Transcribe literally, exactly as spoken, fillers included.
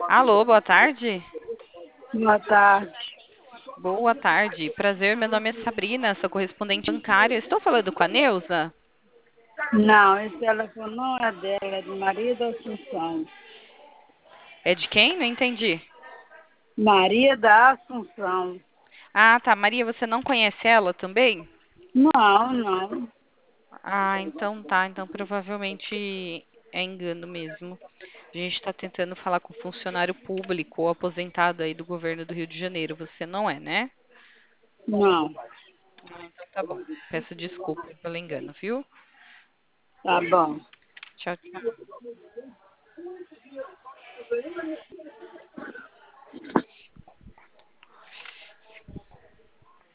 Alô, boa tarde. Boa tarde. Boa tarde. Prazer, meu nome é Sabrina, sou correspondente bancária. Estou falando com a Neuza? Não, esse telefone não é dela, é de Maria da Assunção. É de quem? Não entendi. Maria da Assunção. Ah, tá. Maria, você não conhece ela também? Não, não. Ah, então tá. Então provavelmente é engano mesmo. A gente está tentando falar com funcionário público ou aposentado aí do governo do Rio de Janeiro. Você não é, né? Não. Ah, então tá bom. Peço desculpa pelo engano, viu? Tá bom. Tchau, tchau.